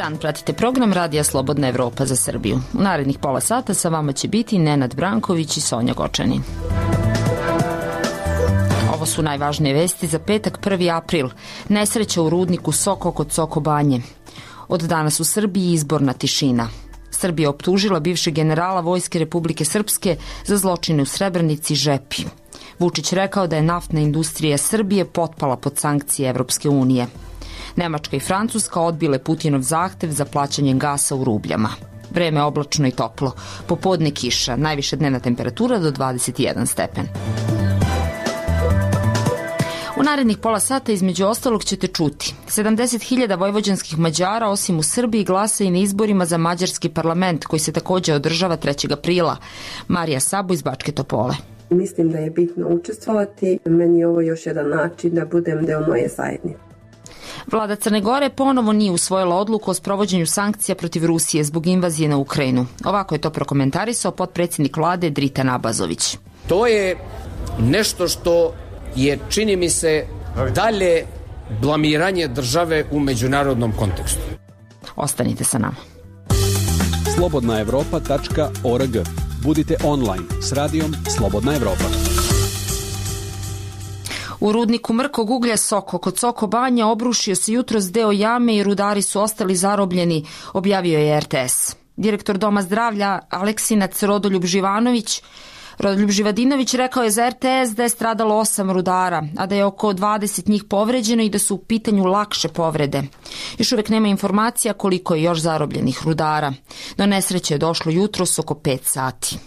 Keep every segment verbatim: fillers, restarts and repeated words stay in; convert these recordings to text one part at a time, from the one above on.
dan, pratite program Radija Slobodna Evropa za Srbiju. U narednih pola sata sa vama će biti Nenad Branković i Sonja Gočanin. Ovo su najvažnije vesti za petak prvi april. Nesreća u rudniku Soko kod Soko Banje. Od danas u Srbiji izborna tišina. Srbija optužila bivšeg generala Vojske Republike Srpske za zločine u Srebrenici Žepi. Vučić rekao da je naftna industrija Srbije potpala pod sankcije Evropske unije. Nemačka i Francuska odbile Putinov zahtev za plaćanjem gasa u rubljama. Vreme oblačno i toplo. Popodne kiša, najviša dnevna temperatura do dvadeset jedan stepen. U narednih pola sata između ostalog ćete čuti. sedamdeset hiljada vojvođanskih Mađara osim u Srbiji glasa i na izborima za mađarski parlament koji se takođe održava trećeg aprila. Marija Sabo iz Bačke Topole. Mislim da je bitno učestvovati. Meni je ovo još jedan način da budem deo moje zajednice. Vlada Crne Gore ponovo nije usvojila odluku o sprovođenju sankcija protiv Rusije zbog invazije na Ukrajinu. Ovako je to prokomentarisao potpredsjednik vlade Dritan Abazović. To je nešto što je, čini mi se, dalje blamiranje države u međunarodnom kontekstu. Ostanite sa nama. slobodna evropa tačka org. Budite online s radijom Slobodna Evropa. U rudniku mrkog uglja Soko kod Soko Banja obrušio se jutros deo jame i rudari su ostali zarobljeni, objavio je R T S. Direktor Doma zdravlja Aleksinac Rodoljub Živanović Rodoljub Živadinović rekao je za R T S da je stradalo osam rudara, a da je oko dvadeset njih povređeno i da su u pitanju lakše povrede. Još uvek nema informacija koliko je još zarobljenih rudara. Do nesreće je došlo jutros oko pet sati.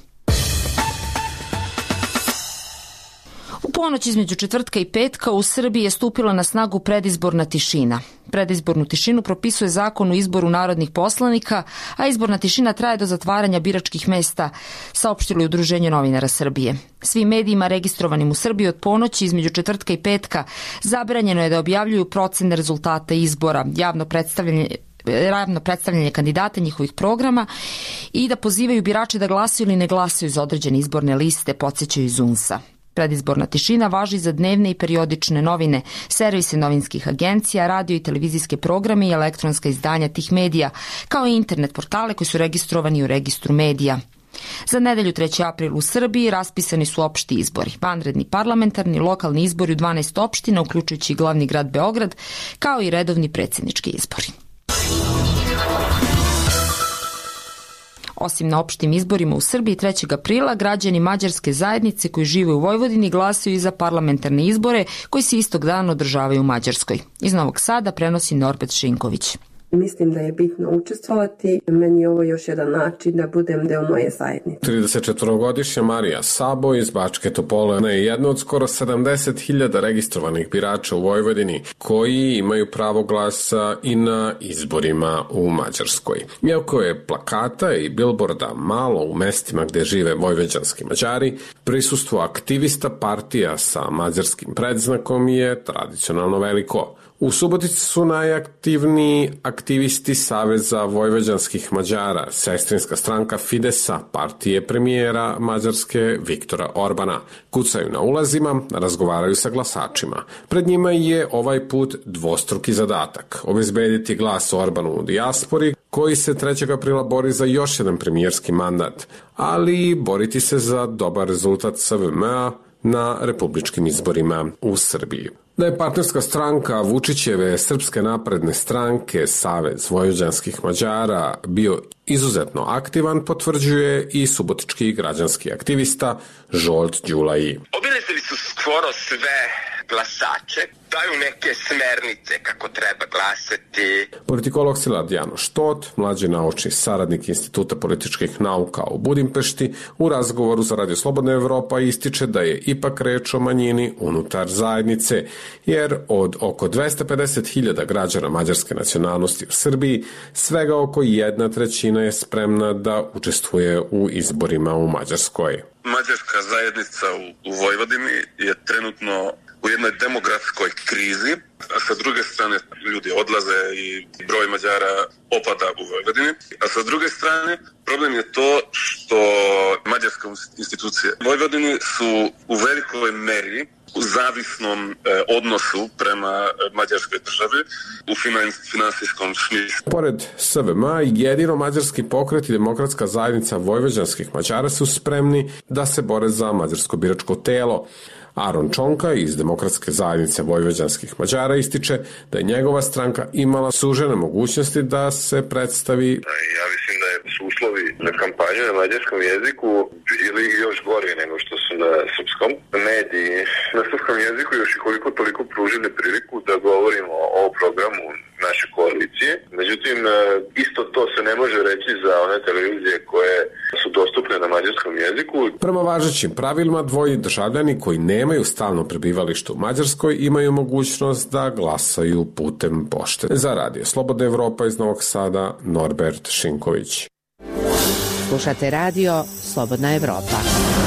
U ponoć između četvrtka i petka u Srbiji je stupila na snagu predizborna tišina. Predizbornu tišinu propisuje zakon o izboru narodnih poslanika, a izborna tišina traje do zatvaranja biračkih mesta, saopštilo je Udruženje novinara Srbije. Svim medijima registrovanim u Srbiji od ponoći između četvrtka i petka zabranjeno je da objavljuju procene rezultata izbora, javno predstavljanje ravno predstavljanje kandidata njihovih programa i da pozivaju birače da glasaju ili ne glasaju za određene izborne liste, podsjećaju iz U N S A. Predizborna tišina važi za dnevne i periodične novine, servise novinskih agencija, radio i televizijske programe i elektronska izdanja tih medija, kao i internet portale koji su registrovani u registru medija. Za nedelju treći april u Srbiji raspisani su opšti izbori, vanredni parlamentarni, lokalni izbori u dvanaest opština, uključujući glavni grad Beograd, kao i redovni predsjednički izbori. Osim na opštim izborima u Srbiji trećeg aprila, građani mađarske zajednice koji žive u Vojvodini glasaju i za parlamentarne izbore koji se istog dana održavaju u Mađarskoj. Iz Novog Sada prenosi Norbert Šinković. Mislim da je bitno učestvovati. Meni je ovo još jedan način da budem deo moje zajednice. tridesetčetvorogodišnja Marija Sabo iz Bačke Topole je jedna od skoro sedamdeset hiljada registrovanih birača u Vojvodini koji imaju pravo glasa i na izborima u Mađarskoj. Iako je plakata i bilborda malo u mestima gde žive vojvođanski Mađari, prisustvo aktivista partija sa mađarskim predznakom je tradicionalno veliko. U Subotici su najaktivniji aktivisti Saveza vojvođanskih Mađara, sestrinska stranka Fidesa, partije premijera Mađarske Viktora Orbana. Kucaju na ulazima, razgovaraju sa glasačima. Pred njima je ovaj put dvostruki zadatak – obezbediti glas Orbanu u dijaspori, koji se trećeg aprila bori za još jedan premijerski mandat, ali boriti se za dobar rezultat S V M-a na republičkim izborima u Srbiji. Da je partnerska stranka Vučićeve Srpske napredne stranke Savez vojvođanskih Mađara bio izuzetno aktivan, potvrđuje i subotički građanski aktivista Žolt Đulaji. Obilazili su skoro sve glasače, daju neke smernice kako treba glasati. Politikolog Silad Janoš Štot, mlađi naučni saradnik Instituta političkih nauka u Budimpešti, u razgovoru za Radio Slobodna Evropa ističe da je ipak reč o manjini unutar zajednice, jer od oko dvesta pedeset hiljada građana mađarske nacionalnosti u Srbiji, svega oko jedna trećina je spremna da učestvuje u izborima u Mađarskoj. Mađarska zajednica u Vojvodini je trenutno u jednoj demografskoj krizi, a sa druge strane ljudi odlaze i broj Mađara opada u Vojvodini, a sa druge strane problem je to što mađarske institucije u Vojvodini su u velikoj meri zavisnom e, odnosu prema mađarskoj državi u finansijskom smislu. Pored S V M, jedino mađarski pokret i Demokratska zajednica vojvođanskih Mađara su spremni da se bore za mađarsko biračko telo. Aron Čonka iz Demokratske zajednice vojvođanskih Mađara ističe da je njegova stranka imala sužene mogućnosti da se predstavi. Ja mislim da su uslovi na kampanju na mađarskom jeziku bili još gori nego što su na srpskom. Mediji na srpskom jeziku još i koliko toliko pružili priliku da govorimo o programu naše koalicije. Međutim, isto to se ne može reći za one televizije koje su dostupne na mađarskom jeziku. Prema važećim pravilima, dvoji državljani koji nemaju stalno prebivalište u Mađarskoj imaju mogućnost da glasaju putem pošte. Za Radio Slobodna Evropa iz Novog Sada, Norbert Šinković. Slušate radio Slobodna Evropa.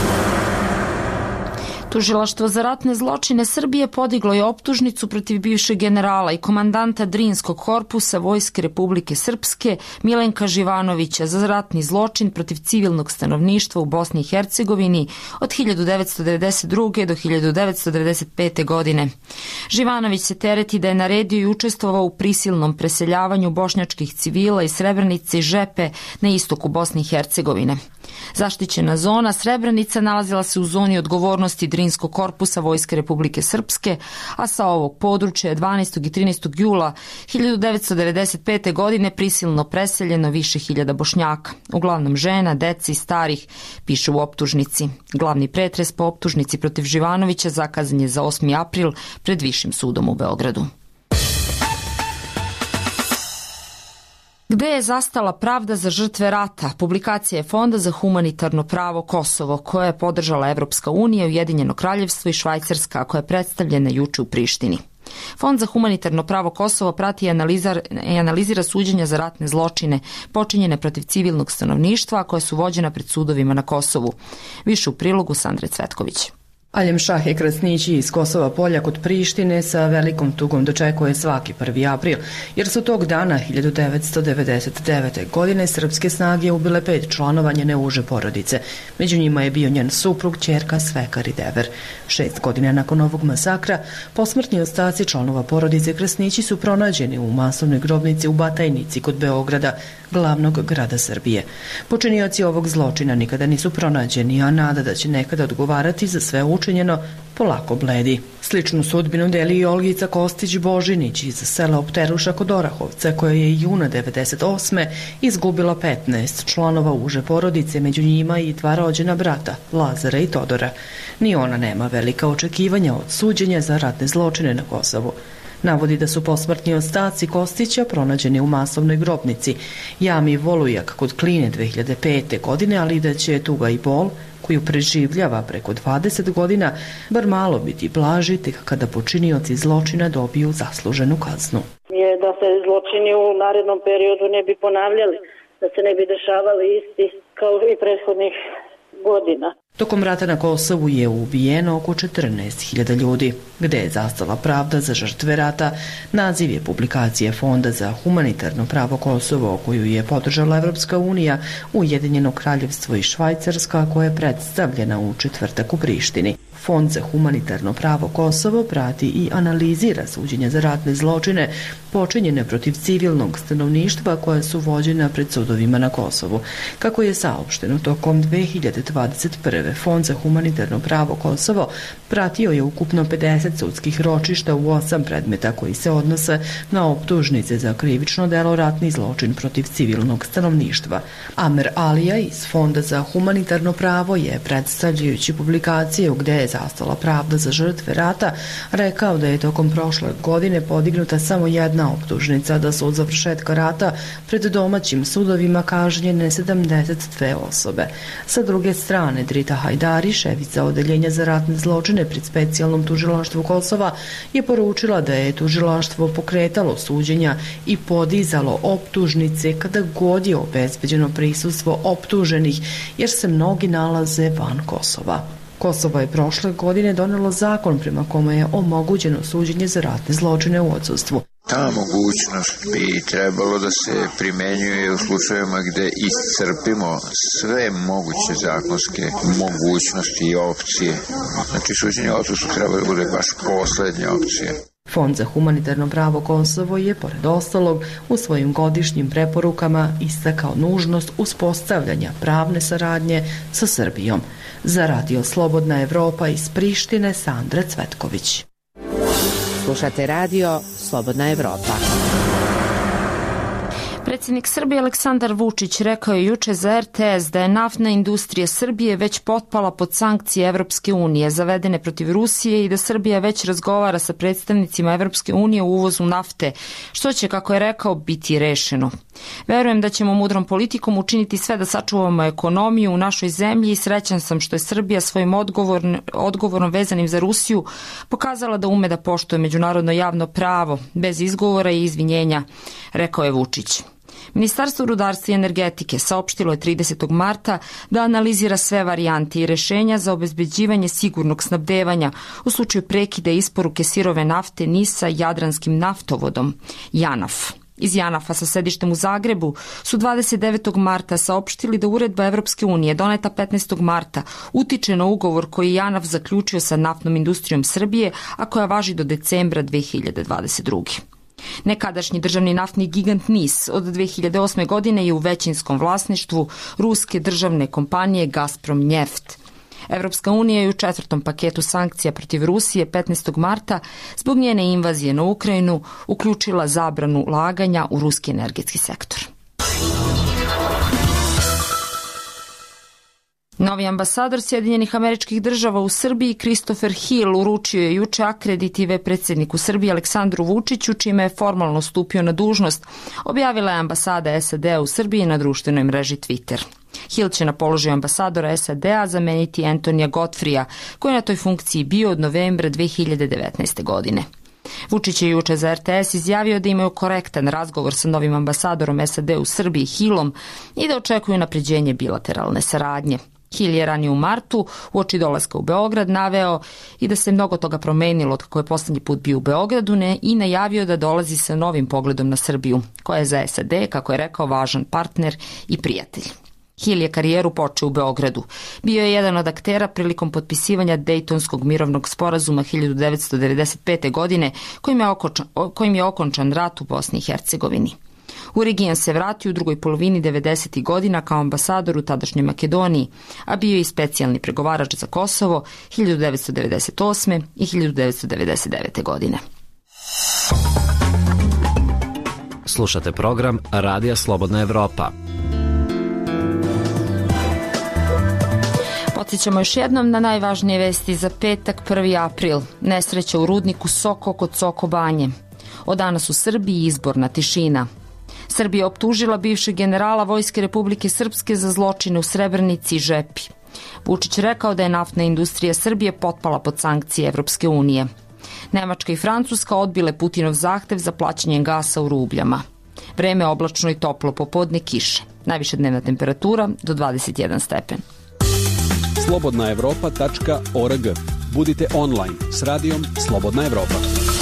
Tužilaštvo za ratne zločine Srbije podiglo je optužnicu protiv bivšeg generala i komandanta Drinskog korpusa Vojske Republike Srpske Milenka Živanovića za ratni zločin protiv civilnog stanovništva u Bosni i Hercegovini od hiljadu devetsto devedeset druge. do hiljadu devetsto devedeset pete. godine. Živanović se tereti da je naredio i učestvovao u prisilnom preseljavanju bošnjačkih civila iz Srebrenice i Žepe na istoku Bosne i Hercegovine. Zaštićena zona Srebrenica nalazila se u zoni odgovornosti Drinskog korpusa Vojske Republike Srpske, a sa ovog područja je dvanaestog i trinaestog jula hiljadu devetsto devedeset pete. godine prisilno preseljeno više hiljada Bošnjaka, uglavnom žena, dece i starih, piše u optužnici. Glavni pretres po optužnici protiv Živanovića zakazan je za osmi april pred Višim sudom u Beogradu. Gde je zastala pravda za žrtve rata? Publikacija je Fonda za humanitarno pravo Kosovo, koja je podržala Evropska unija, Ujedinjeno kraljevstvo i Švajcarska, koja je predstavljena juče u Prištini. Fond za humanitarno pravo Kosovo prati i analizira suđenja za ratne zločine počinjene protiv civilnog stanovništva, a koje su vođena pred sudovima na Kosovu. Više u prilogu Sandre Cvetković. Aljem Šahe Krasnići iz Kosova Polja kod Prištine sa velikom tugom dočekuje svaki prvi april, jer su tog dana hiljadu devetsto devedeset devete. godine srpske snage ubile pet članova njene uže porodice. Među njima je bio njen suprug, ćerka, svekar i dever. Šest godina nakon ovog masakra, posmrtni ostaci članova porodice Krasnići su pronađeni u masovnoj grobnici u Batajnici kod Beograda, glavnog grada Srbije. Počinioci ovog zločina nikada nisu pronađeni, a nada da će nekada odgovarati za sve učinjeno polako bledi. Sličnu sudbinu deli i Olgica Kostić-Božinić iz sela Opteruša kod Orahovca, koja je juna devedeset osme izgubila petnaest članova uže porodice, među njima i dva rođena brata, Lazara i Todora. Ni ona nema velika očekivanja od suđenja za ratne zločine na Kosovu. Navodi da su posmrtni ostaci Kostića pronađeni u masovnoj grobnici jami Volujak kod Kline dve hiljade pete. godine, ali da će tuga i bol koju preživljava preko dvadeset godina bar malo biti blaži tek kada počinioci zločina dobiju zasluženu kaznu. Je da se zločini u narednom periodu ne bi ponavljali, da se ne bi dešavali isti kao i prethodnih godina. Tokom rata na Kosovu je ubijeno oko četrnaest hiljada ljudi. Gde je zastala pravda za žrtve rata? Naziv je publikacije Fonda za humanitarno pravo Kosovo, koju je podržala Evropska unija, Ujedinjeno kraljevstvo i Švajcarska, koja je predstavljena u četvrtak u Prištini. Fond za humanitarno pravo Kosovo prati i analizira suđenja za ratne zločine počinjene protiv civilnog stanovništva koja su vođena pred sudovima na Kosovu. Kako je saopšteno tokom dve hiljade dvadeset prve. Fond za humanitarno pravo Kosovo pratio je ukupno pedeset sudskih ročišta u osam predmeta koji se odnose na optužnice za krivično delo ratni zločin protiv civilnog stanovništva. Amer Alija iz Fonda za humanitarno pravo je, predstavljajući publikaciju Gde je zastala pravda za žrtve rata, rekao da je tokom prošle godine podignuta samo jedna optužnica, da su od završetka rata pred domaćim sudovima kažnjene sedamdeset dve osobe. Sa druge strane, Drita Hajdari, šefica odeljenja za ratne zločine pri specijalnom tužilaštvu Kosova, je poručila da je tužilaštvo pokretalo suđenja i podizalo optužnice kada god je obezbeđeno prisustvo optuženih, jer se mnogi nalaze van Kosova. Kosovo je prošle godine donelo zakon prema kome je omogućeno suđenje za ratne zločine u odsustvu. Ta mogućnost bi trebalo da se primenjuje u slučajevima gde iscrpimo sve moguće zakonske mogućnosti i opcije. Znači, suđenje odsustvu treba da bude baš poslednja opcija. Fond za humanitarno pravo Kosovo je, pored ostalog, u svojim godišnjim preporukama istakao nužnost uspostavljanja pravne saradnje sa Srbijom. Za Radio Slobodna Evropa iz Prištine, Sandra Cvetković. Slušate Radio Slobodna Evropa. Predsjednik Srbije Aleksandar Vučić rekao je juče za er te es da je naftna industrija Srbije već potpala pod sankcije Evropske unije zavedene protiv Rusije i da Srbija već razgovara sa predstavnicima Evropske unije o uvozu nafte, što će, kako je rekao, biti rešeno. Verujem da ćemo mudrom politikom učiniti sve da sačuvamo ekonomiju u našoj zemlji i srećan sam što je Srbija svojim odgovorn, odgovorom vezanim za Rusiju pokazala da ume da poštuje međunarodno javno pravo bez izgovora i izvinjenja, rekao je Vučić. Ministarstvo rudarstva i energetike saopštilo je tridesetog marta da analizira sve varijante i rešenja za obezbeđivanje sigurnog snabdevanja u slučaju prekida isporuke sirove nafte NIS-a Jadranskim naftovodom JANAF. Iz JANAF-a sa sedištem u Zagrebu su dvadeset devetog marta saopštili da uredba Evropske unije doneta petnaestog marta utiče na ugovor koji je JANAF zaključio sa naftnom industrijom Srbije, a koja važi do decembra dve hiljade dvadeset druge. Nekadašnji državni naftni gigant NIS od dve hiljade osme godine je u većinskom vlasništvu ruske državne kompanije Gazprom Njeft. Evropska unija je u četvrtom paketu sankcija protiv Rusije petnaestog marta zbog njene invazije na Ukrajinu uključila zabranu ulaganja u ruski energetski sektor. Novi ambasador Sjedinjenih Američkih Država u Srbiji Christopher Hill uručio je juče akreditive predsjedniku Srbije Aleksandru Vučiću, čime je formalno stupio na dužnost, objavila je ambasada es a de a u Srbiji na društvenoj mreži Twitter. Hill će na položaju ambasadora es a de a zameniti Antonija Godfrija, koji je na toj funkciji bio od novembra dve hiljade devetnaeste. godine. Vučić je juče za er te es izjavio da imaju korektan razgovor sa novim ambasadorom es a de a u Srbiji Hillom i da očekuju napređenje bilateralne saradnje. Hill je ranije u martu, uoči dolaska u Beograd, naveo i da se mnogo toga promenilo od kako je poslednji put bio u Beogradu ne, i najavio da dolazi sa novim pogledom na Srbiju, koja je za es a de, kako je rekao, važan partner i prijatelj. Hill je karijeru počeo u Beogradu. Bio je jedan od aktera prilikom potpisivanja Dejtonskog mirovnog sporazuma hiljadu devetsto devedeset pete. godine, kojim je, okončan, kojim je okončan rat u Bosni i Hercegovini. U region se vratio u drugoj polovini devedesetih godina kao ambasador u tadašnjoj Makedoniji, a bio je i specijalni pregovarač za Kosovo hiljadu devetsto devedeset osme. i hiljadu devetsto devedeset devete. godine. Slušate program Radija Slobodna Evropa. Podsjećamo još jednom na najvažnije vesti za petak, prvi april. Nesreća u rudniku Soko kod Soko Banje. Od danas u Srbiji izborna tišina. Srbija optužila bivšeg generala Vojske Republike Srpske za zločine u Srebrenici i Žepi. Vučić rekao da je naftna industrija Srbije potpala pod sankcije Evropske unije. Nemačka i Francuska odbile Putinov zahtev za plaćanje gasa u rubljama. Vreme oblačno i toplo, popodne kiše. Najviša dnevna temperatura do dvadeset jedan stepen. slobodna evropa tačka org. Budite online s radijom Slobodna Evropa.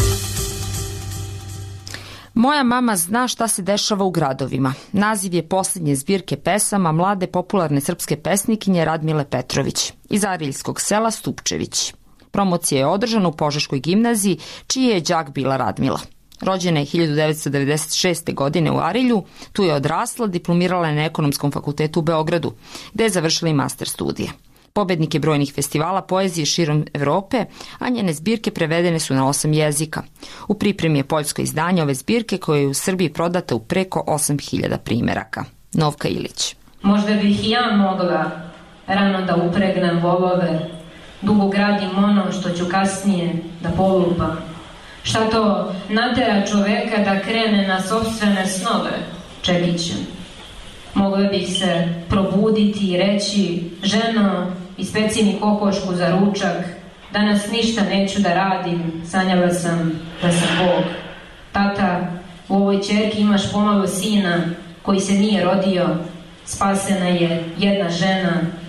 Moja mama zna šta se dešava u gradovima. Naziv je posljednje zbirke pesama mlade popularne srpske pesnikinje Radmile Petrović iz Ariljskog sela Stupčević. Promocija je održana u Požeškoj gimnaziji, čiji je đak bila Radmila. Rođena je hiljadu devetsto devedeset šeste. godine u Arilju, tu je odrasla, diplomirala je na Ekonomskom fakultetu u Beogradu, gde je završila i master studije. Pobednik je brojnih festivala poezije širom Evrope, a njene zbirke prevedene su na osam jezika. U pripremi je poljsko izdanje ove zbirke koje je u Srbiji prodata u preko osam hiljada primeraka. Novka Ilić. Možda bih i ja mogla rano da upregnem volove, dugo gradim ono što ću kasnije da polupam. Šta to natera čoveka da krene na sopstvene snove, čekićem. Mogla bih se probuditi i reći, ženo, ispeci mi kokošku za ručak, danas ništa neću da radim, sanjala sam da sam Bog. Tata, u ovoj ćerki imaš pomalo sina koji se nije rodio, spasena je jedna žena,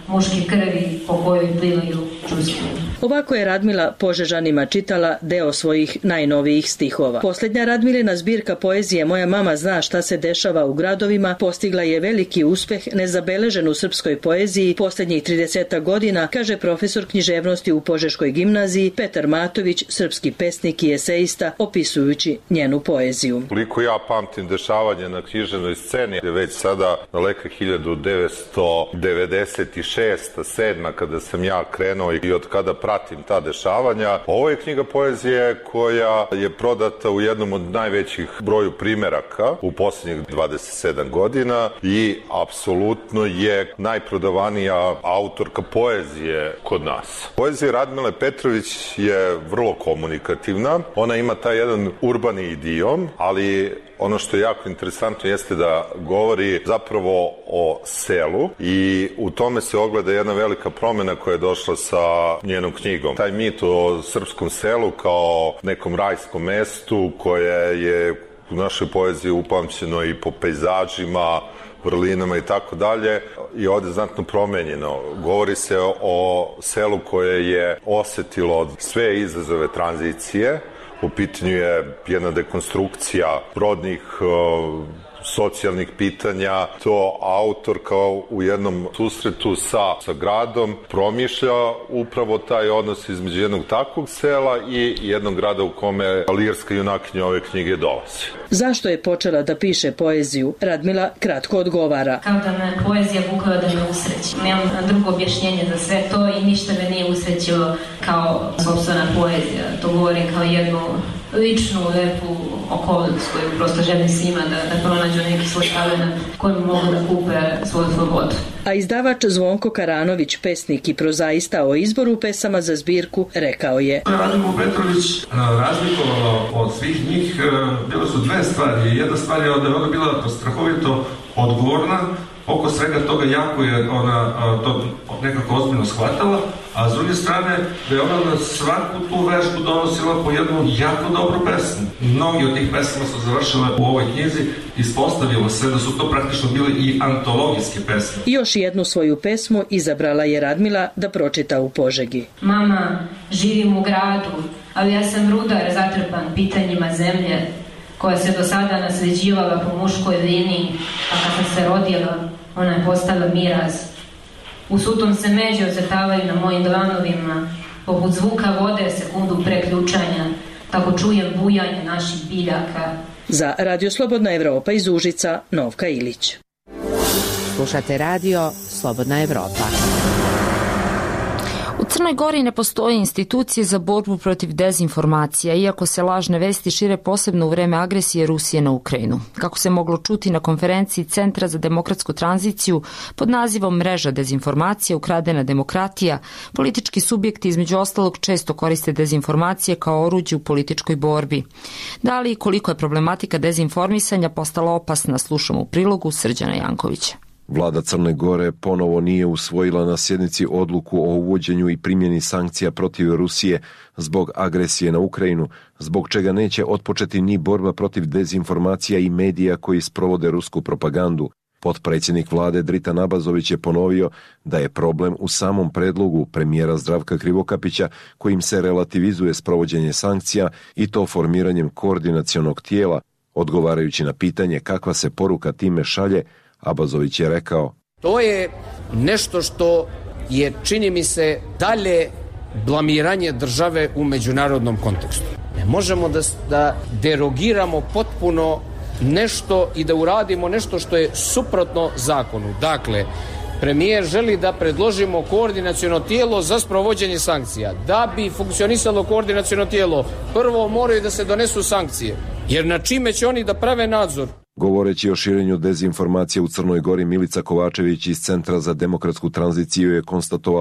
muške krvi po kojoj plivaju čuski. Ovako je Radmila Požežanima čitala deo svojih najnovijih stihova. Posljednja Radmilina zbirka poezije Moja mama zna šta se dešava u gradovima postigla je veliki uspeh nezabeležen u srpskoj poeziji posljednjih trideset godina, kaže profesor književnosti u Požeškoj gimnaziji Petar Matović, srpski pesnik i esejista, opisujući njenu poeziju. Koliko ja pamtim dešavanje na književnoj sceni je već sada daleka hiljadu devetsto devedeset šesta sedma kada sam ja krenuo i od kada pratim ta dešavanja. Ovo je knjiga poezije koja je prodata u jednom od najvećih broju primeraka u posljednjih dvadeset sedam godina i apsolutno je najprodavanija autorka poezije kod nas. Poezija Radmile Petrović je vrlo komunikativna. Ona ima taj jedan urbani idiom, ali ono što je jako interesantno jeste da govori zapravo o selu i u tome se ogleda jedna velika promjena koja je došla sa njenom knjigom. Taj mit o srpskom selu kao nekom rajskom mestu koje je u našoj poeziji upamćeno i po pejzažima, vrlinama i tako dalje je ovdje znatno promenjeno. Govori se o selu koje je osetilo sve izazove tranzicije. U pitanju je jedna dekonstrukcija rodnih uh, socijalnih pitanja. To autor kao u jednom susretu sa, sa gradom promišlja upravo taj odnos između jednog takvog sela i jednog grada u kome lirska junakinja ove knjige dolazi. Zašto je počela da piše poeziju? Radmila kratko odgovara. Kao da me poezija vukla da me usreći. Nemam drugo objašnjenje za sve to i ništa me nije usrećilo kao sopstvena poezija. To govorim kao jednu ličnu, lepu okolicu koju prosto želim svima da, da pronađu neki svoj talent kojim mogu da kupe svoju slobodu. A izdavač Zvonko Karanović, pesnik i prozaista o izboru pesama za zbirku, rekao je: Radmila Petrović razlikovala od svih njih, bile su dve stvari. Jedna stvar je da je ona bila strahovito odgovorna, oko svega toga jako je ona to nekako ozbiljno shvatala, a s druge strane da je ona na svaku tu vežbu donosila po jednu jako dobru pesmu. Mnogi od tih pesama su završile u ovoj knjizi, ispostavilo se da su to praktično bile i antologijske pesme. Još jednu svoju pesmu izabrala je Radmila da pročita u Požegi. Mama, živim u gradu, ali ja sam rudar zatrpan pitanjima zemlje, koja se do sada nasljeđivala po muškoj liniji, a kad sam se rodila, ona je postala miraz. U sutom se međe ocrtavaju na mojim dlanovima, poput zvuka vode sekundu pre ključanja, tako čujem bujanje naših biljaka. Za Radio Slobodna Evropa iz Užica, Novka Ilić. Slušate Radio Slobodna Evropa. U Crnoj Gori ne postoje institucije za borbu protiv dezinformacija, iako se lažne vesti šire posebno u vreme agresije Rusije na Ukrajinu. Kako se moglo čuti na konferenciji Centra za demokratsku tranziciju pod nazivom Mreža dezinformacija, ukradena demokratija, politički subjekti između ostalog često koriste dezinformacije kao oruđe u političkoj borbi. Da li i koliko je problematika dezinformisanja postala opasna, slušamo u prilogu Srđana Jankovića. Vlada Crne Gore ponovo nije usvojila na sjednici odluku o uvođenju i primjeni sankcija protiv Rusije zbog agresije na Ukrajinu, zbog čega neće otpočeti ni borba protiv dezinformacija i medija koji sprovode rusku propagandu. Potpredsjednik vlade Dritan Abazović je ponovio da je problem u samom predlogu premijera Zdravka Krivokapića kojim se relativizuje sprovođenje sankcija i to formiranjem koordinacionog tijela. Odgovarajući na pitanje kakva se poruka time šalje, Abazović je rekao: To je nešto što je, čini mi se, dalje blamiranje države u međunarodnom kontekstu. Ne možemo da, da derogiramo potpuno nešto i da uradimo nešto što je suprotno zakonu. Dakle, premijer želi da predložimo koordinaciono tijelo za sprovođenje sankcija. Da bi funkcionisalo koordinaciono tijelo, prvo moraju da se donesu sankcije, jer na čime će oni da prave nadzor? Govoreći o širenju dezinformacije u Crnoj Gori, Milica Kovačević iz Centra za demokratsku tranziciju je konstatovala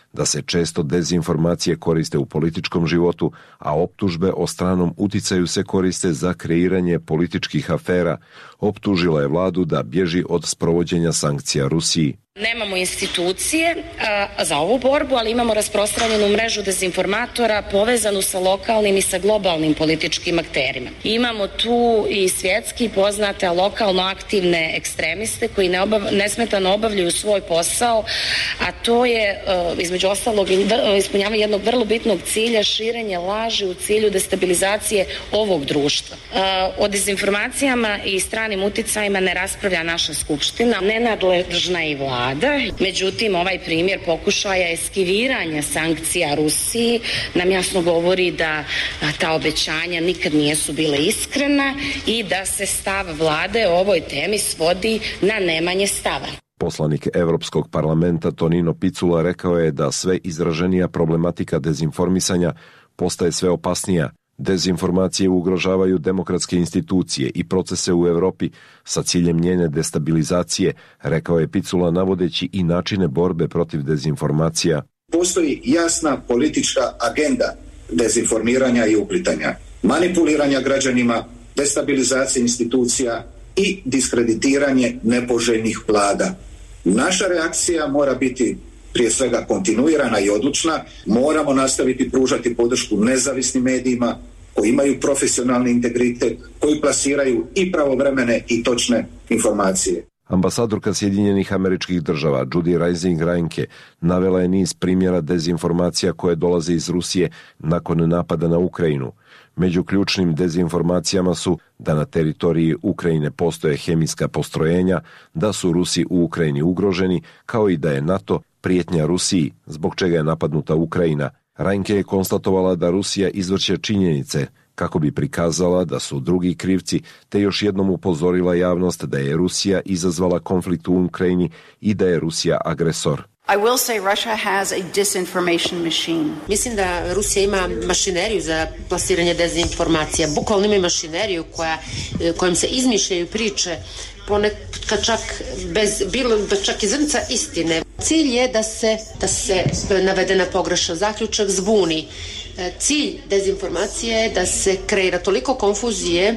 da se često dezinformacije koriste u političkom životu, a optužbe o stranom uticaju se koriste za kreiranje političkih afera. Optužila je vladu da bježi od sprovođenja sankcija Rusiji. Nemamo institucije a, za ovu borbu, ali imamo rasprostranjenu mrežu dezinformatora povezanu sa lokalnim i sa globalnim političkim akterima. Imamo tu i svjetski poznate, a lokalno aktivne ekstremiste koji ne obav, nesmetano obavljaju svoj posao, a to je a, između ostalog ispunjavanje jednog vrlo bitnog cilja, širenje laži u cilju destabilizacije ovog društva. A, o dezinformacijama i stranim uticajima ne raspravlja naša skupština, nenadležna i vlada. Međutim, ovaj primjer pokušaja eskiviranja sankcija Rusiji nam jasno govori da ta obećanja nikad nisu bile iskrena i da se stav vlade o ovoj temi svodi na nemanje stava. Poslanik Evropskog parlamenta Tonino Picula rekao je da sve izraženija problematika dezinformisanja postaje sve opasnija. Dezinformacije ugrožavaju demokratske institucije i procese u Europi sa ciljem njene destabilizacije, rekao je Picula navodeći i načine borbe protiv dezinformacija. Postoji jasna politička agenda dezinformiranja i uplitanja, manipuliranja građanima, destabilizacije institucija i diskreditiranje nepoželjnih vlada. Naša reakcija mora biti prije svega kontinuirana i odlučna. Moramo nastaviti pružati podršku nezavisnim medijima koji imaju profesionalni integritet, koji plasiraju i pravovremene i točne informacije. Ambasadorka Sjedinjenih Američkih Država Judy Rising Reinke navela je niz primjera dezinformacija koje dolaze iz Rusije nakon napada na Ukrajinu. Među ključnim dezinformacijama su da na teritoriji Ukrajine postoje hemijska postrojenja, da su Rusi u Ukrajini ugroženi, kao i da je NATO prijetnja Rusiji, zbog čega je napadnuta Ukrajina. Reinke je konstatovala da Rusija izvrće činjenice kako bi prikazala da su drugi krivci, te još jednom upozorila javnost da je Rusija izazvala konflikt u Ukrajini i da je Rusija agresor. I will say Russia has a disinformation machine. Mislim da Rusija ima mašineriju za plasiranje dezinformacija. Bukvalno ima mašineriju koja, kojom se izmišljaju priče, ponekad čak bez bilo čak i zrnca istine. Cilj je da se, da se navedena pogrešan zaključak zbuni. Cilj dezinformacije je da se kreira toliko konfuzije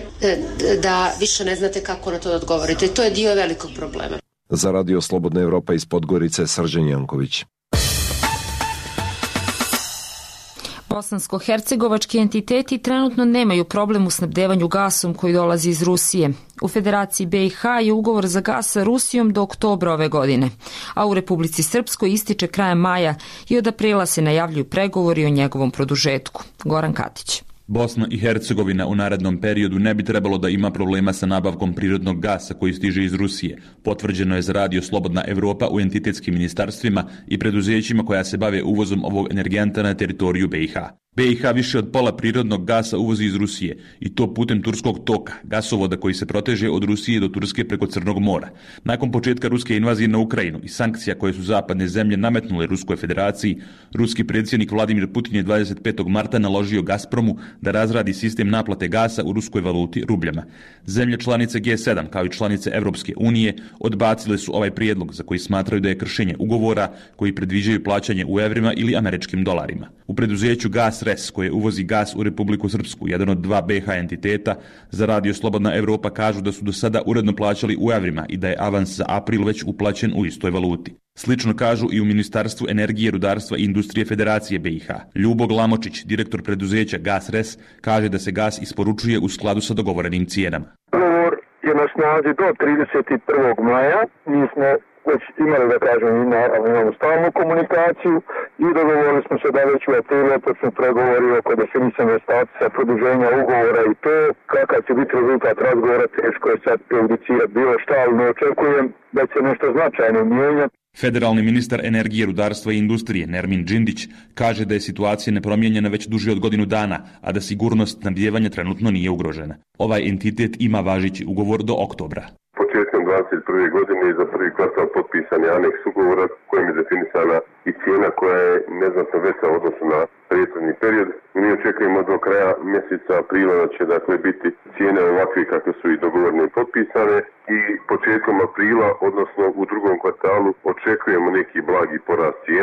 da više ne znate kako na to da odgovorite. To je dio velikog problema. Za Radio Slobodna Evropa iz Podgorice, Srđan Janković. Bosansko-hercegovački entiteti trenutno nemaju problem u snabdevanju gasom koji dolazi iz Rusije. U Federaciji B i H je ugovor za gas sa Rusijom do oktobra ove godine, a u Republici Srpskoj ističe krajem maja i od aprila se najavljuju pregovori o njegovom produžetku. Goran Katić. Bosna i Hercegovina u narednom periodu ne bi trebalo da ima problema sa nabavkom prirodnog gasa koji stiže iz Rusije. Potvrđeno je za Radio Slobodna Evropa u entitetskim ministarstvima i preduzećima koja se bave uvozom ovog energenta na teritoriju B i H. B i H više od pola prirodnog gasa uvozi iz Rusije i to putem turskog toka, gasovoda koji se proteže od Rusije do Turske preko Crnog mora. Nakon početka ruske invazije na Ukrajinu i sankcija koje su zapadne zemlje nametnule Ruskoj federaciji, ruski predsjednik Vladimir Putin je dvadeset petog marta naložio Gazpromu da razradi sistem naplate gasa u ruskoj valuti rubljama. Zemlje članice G sedam kao i članice Evropske unije odbacile su ovaj prijedlog za koji smatraju da je kršenje ugovora koji predviđaju plaćanje u evrima ili američkim dolarima. U preduzeću Gas Res, koje uvozi gas u Republiku Srpsku, jedan od dva B i H entiteta, za Radio Slobodna Evropa kažu da su do sada uredno plaćali u evrima i da je avans za april već uplaćen u istoj valuti. Slično kažu i u Ministarstvu energije, rudarstva i industrije Federacije B i H. Ljubo Glamočić, direktor preduzeća Gas Res, kaže da se gas isporučuje u skladu sa dogovorenim cijenama. Ugovor je na snazi do trideset prvog maja. Mi smo već imali, da kažem, imamo stalnu komunikaciju i dogovorili smo se da već u aprilu počnu pregovori oko definisanja statusa, produženja ugovora i to. Kakav će biti rezultat razgovora, teško je sad prejudicirati bilo šta, ali ne očekujem da će nešto značajno mijenjati. Federalni ministar energije, rudarstva i industrije Nermin Džindić kaže da je situacija nepromijenjena već duže od godinu dana, a da sigurnost snabdijevanja trenutno nije ugrožena. Ovaj entitet ima važeći ugovor do oktobra. Početkom dvadeset prve godine za prvi kvartal potpisan je aneks ugovora kojim je definisana i cijena koja je neznatno veća u odnosu na prethodni period. Mi očekujemo do kraja mjeseca aprila da će dakle biti cijene ovakve kakve su i dogovorene i potpisane i početkom aprila, odnosno u drugom kvartalu, očekujemo neki blagi porast cijena.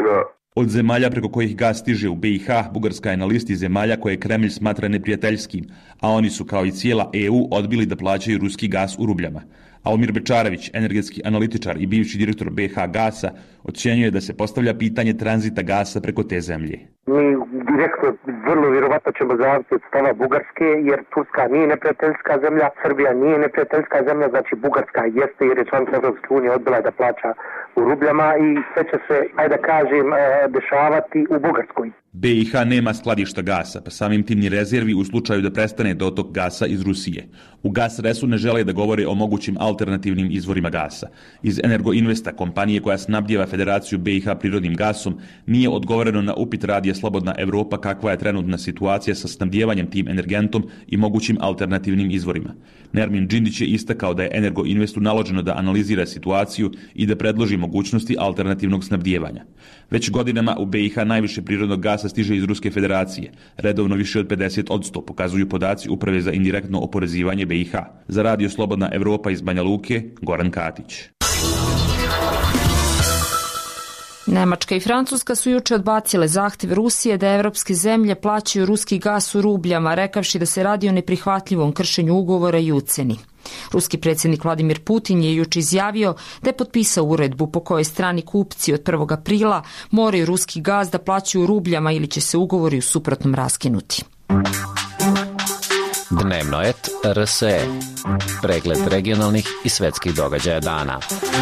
Od zemalja preko kojih gas stiže u be i ha, Bugarska je na listi zemalja koje Kremlj smatra neprijateljskim, a oni su kao i cijela e u odbili da plaćaju ruski gas u rubljama. Almir Bečarević, energetski analitičar i bivši direktor be ha Gasa, ocjenjuje da se postavlja pitanje tranzita gasa preko te zemlje. Mi direktno vrlo vjerovatno ćemo zavisiti od stava Bugarske, jer Turska nije neprijateljska zemlja, Srbija nije neprijateljska zemlja, znači Bugarska jeste jer je članica Evropske unije odbila da plaća u rubljama i sve će se, ajde da kažem, dešavati u Bugarskoj. be i ha nema skladišta gasa, pa samim tim ni rezervi u slučaju da prestane dotok gasa iz Rusije. U Gasresu ne žele da govore o mogućim alternativnim izvorima gasa. Iz Energoinvesta, kompanije koja snabdijeva Federaciju be i ha prirodnim gasom, nije odgovoreno na upit radija Slobodna Evropa kakva je trenutna situacija sa snabdijevanjem tim energentom i mogućim alternativnim izvorima. Nermin Džindić je istakao da je Energoinvestu naloženo da analizira situaciju i da predloži mogućnosti alternativnog snabdijevanja. Već godinama u be i ha najviše prirodnog gasa stiže iz Ruske federacije, redovno više od pedeset posto, pokazuju podaci Uprave za indirektno oporezivanje be i ha. Za radio Slobodna Evropa iz Banja Luke, Goran Katić. Nemačka i Francuska su juče odbacile zahtjev Rusije da evropske zemlje plaćaju ruski gas u rubljama, rekavši da se radi o neprihvatljivom kršenju ugovora i uceni. Ruski predsjednik Vladimir Putin je juče izjavio da je potpisao uredbu po kojoj strani kupci od prvog aprila moraju ruski gas da plaćaju u rubljama ili će se ugovori u suprotnom raskinuti. Dnevno et er es e. Pregled regionalnih i svetskih događaja dana.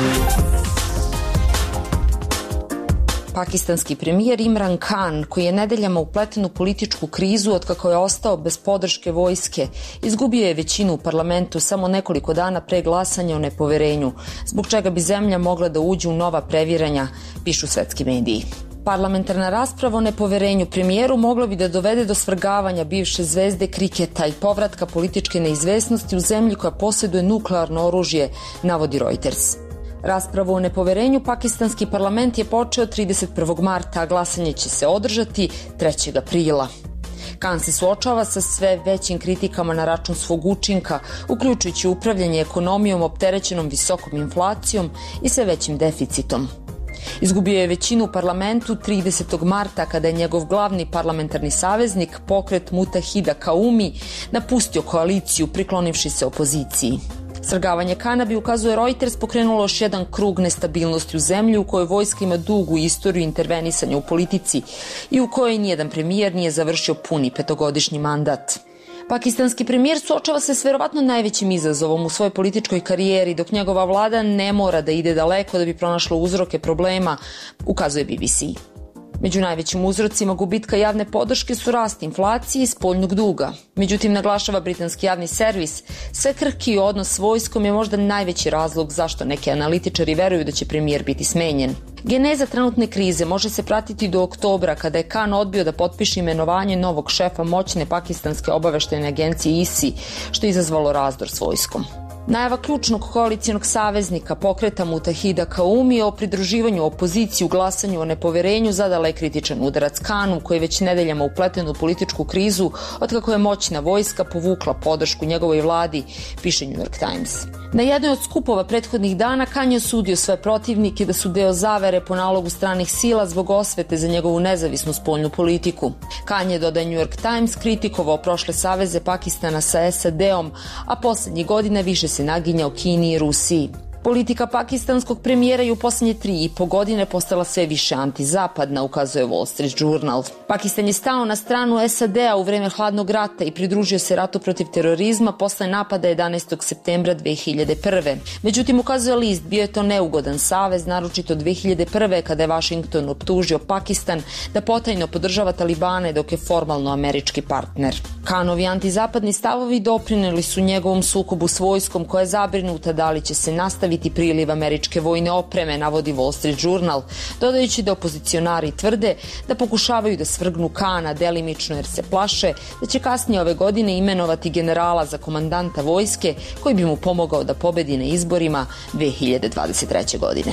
Pakistanski premijer Imran Khan, koji je nedeljama upleten u političku krizu otkako je ostao bez podrške vojske, izgubio je većinu u parlamentu samo nekoliko dana pre glasanja o nepoverenju, zbog čega bi zemlja mogla da uđe u nova previranja, pišu svetski mediji. Parlamentarna rasprava o nepoverenju premijeru mogla bi da dovede do svrgavanja bivše zvezde kriketa i povratka političke neizvesnosti u zemlji koja posjeduje nuklearno oružje, navodi Reuters. Raspravu o nepoverenju pakistanski parlament je počeo trideset prvog marta, a glasanje će se održati trećeg aprila. Khan se suočava sa sve većim kritikama na račun svog učinka, uključujući upravljanje ekonomijom opterećenom visokom inflacijom i sve većim deficitom. Izgubio je većinu u parlamentu tridesetog marta kada je njegov glavni parlamentarni saveznik, pokret Mutahida Qaumi, napustio koaliciju priklonivši se opoziciji. Svrgavanje Khana bi, ukazuje Reuters, pokrenulo još jedan krug nestabilnosti u zemlji u kojoj vojska ima dugu istoriju intervenisanja u politici i u kojoj nijedan premijer nije završio puni petogodišnji mandat. Pakistanski premijer suočava se s verovatno najvećim izazovom u svojoj političkoj karijeri, dok njegova vlada ne mora da ide daleko da bi pronašla uzroke problema, ukazuje be be ce. Među najvećim uzrocima gubitka javne podrške su rast inflacije i spoljnog duga. Međutim, naglašava britanski javni servis, sve krhki odnos s vojskom je možda najveći razlog zašto neki analitičari veruju da će premijer biti smenjen. Geneza trenutne krize može se pratiti do oktobra, kada je Khan odbio da potpiše imenovanje novog šefa moćne pakistanske obaveštajne agencije I S I, što je izazvalo razdor s vojskom. Najava ključnog koalicijonog saveznika pokreta Mutahida Qaumi o pridruživanju opoziciji u glasanju o nepoverenju zadala je kritičan udarac Khanu, koji je već nedeljama upleten u političku krizu otkako je moćna vojska povukla podršku njegovoj vladi, piše New York Times. Na jednoj od skupova prethodnih dana Khan je osudio svoje protivnike da su deo zavere po nalogu stranih sila zbog osvete za njegovu nezavisnu spoljnu politiku. Khan je, dodaje New York Times, kritikovao prošle saveze Pakistana sa es a de-om, a poslednjih godina više se naginjao Kini i Rusiji. Politika pakistanskog premijera je u posljednje tri i po godine postala sve više antizapadna, ukazuje Wall Street Journal. Pakistan je stao na stranu es a de-a u vreme hladnog rata i pridružio se ratu protiv terorizma posle napada jedanaestog septembra dve hiljade prve. Međutim, ukazuje list, bio je to neugodan savez, naročito dve hiljade prve kada je Washington optužio Pakistan da potajno podržava Talibane dok je formalno američki partner. Khanovi antizapadni stavovi doprineli su njegovom sukobu s vojskom, koja je zabrinuta da li će se nastaviti priliv američke vojne opreme, navodi Wall Street Journal, dodajući da opozicionari tvrde da pokušavaju da svrgnu Khana delimično jer se plaše da će kasnije ove godine imenovati generala za komandanta vojske koji bi mu pomogao da pobedi na izborima dve hiljade dvadeset treće. godine.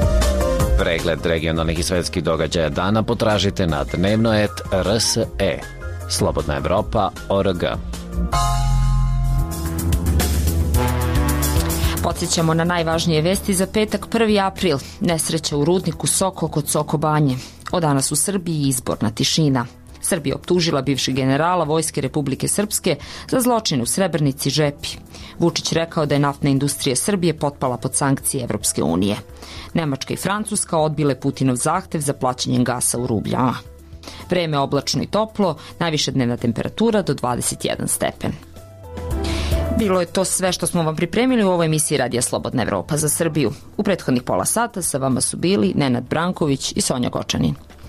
Pregled regionalnih i svetskih događaja dana potražite na dnevno et er es e. Slobodna Evropa, org. Podsjećamo na najvažnije vesti za petak prvi april. Nesreća u rudniku Soko kod Soko Banje. Od danas u Srbiji izborna tišina. Srbija optužila bivšeg generala Vojske Republike Srpske za zločin u Srebrnici Žepi. Vučić rekao da je naftna industrija Srbije potpala pod sankcije Evropske unije. Nemačka i Francuska odbile Putinov zahtev za plaćanjem gasa u rubljama. Vreme oblačno i toplo, najviša dnevna temperatura do dvadeset jedan stepen. Bilo je to sve što smo vam pripremili u ovoj emisiji Radija Slobodna Evropa za Srbiju. U prethodnih pola sata sa vama su bili Nenad Branković i Sonja Gočanin.